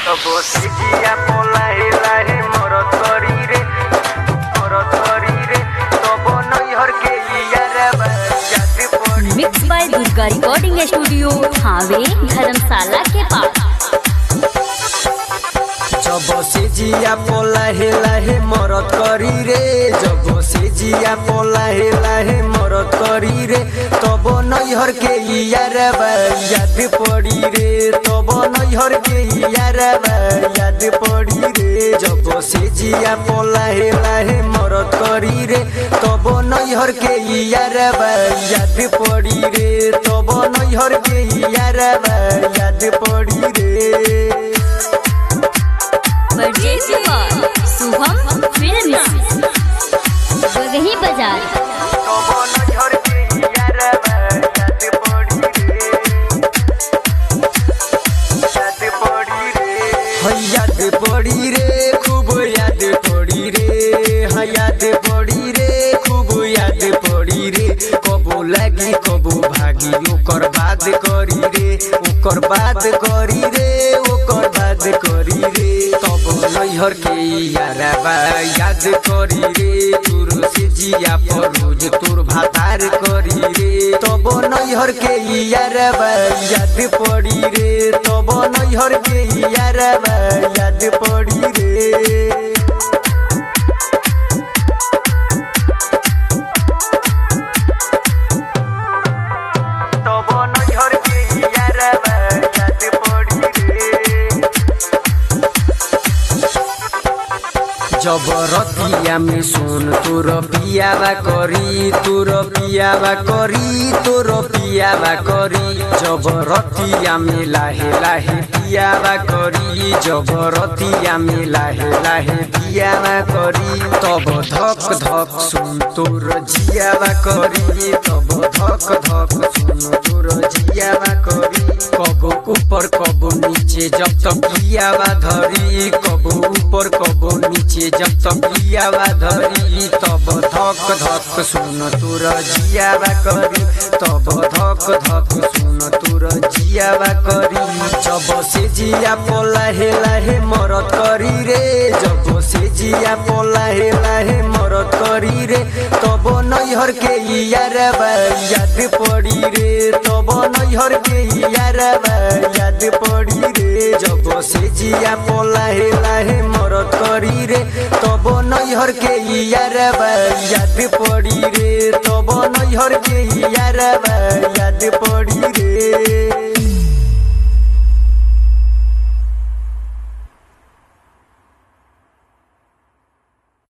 बसिया पलाहे लाहे मरत करी रे तब नैहर के यारबा याद पड़ी। Mix by Durga recording studio हावे धर्मशाला के पास। जब से जिया पलाहे लाहे मरत करी रे जब से जिया पलाहे लाहे मरत करी रे तब नैहर के यारबा याद पड़ी रे तब नैहर के यारबा याद पड़ी रे। जब से जिया पलाहे लाहे मरत करी रे तब नैहर के यारबा याद पड़ी रे तब नैहर के यारबा याद पड़ी रे। शुभम फिल्म वही बाजार याद पड़ी रे खूब याद पड़ी रे याद पड़ी रे खूब याद पड़ी रे कबो लगी कबो भागी ओकर बात करी रे ओकर बात करी रे ओकर बात करी रे तब नैहर के यारबा याद करी रे तोर से जिया पर रोज तोर भातार करी रे तब नैहर के यारबा याद पड़ी रे तब नैहर के यारबा याद पड़ी रे। तब नैहर के यारबा याद पड़ी रे। जब रतिया में सुन तोर पियावा करी तोर पियावा करी तोर पियावा करी जब रतिया में लाहे लाहे पियावा करी जब रतिया में लाहे लाहे पियावा करी तब धक धक सुन तोर जियावा करी तब धक धक सुन तोर जियावा करी कबो ऊपर कबो नीचे जब तक पियावा धरी कबो ऊपर कबो नीचे जब तक पियावा धरी तब धक धक सुन तोर जियावा करी तब धक धक सुन तोर जियावा करी। जब से जिया पलाहे लाहे मरत करी रे जब से जिया पलाहे लाहे मरत करी रे तब नैहर के यारबा याद पड़ी रे तब नैहर के यारबा याद पड़ी रे। जब से जिया पलाहे लाहे मरत करी रे तब नैहर के यारबा याद पड़ी रे तब नैहर के यारबा याद पड़ी रे।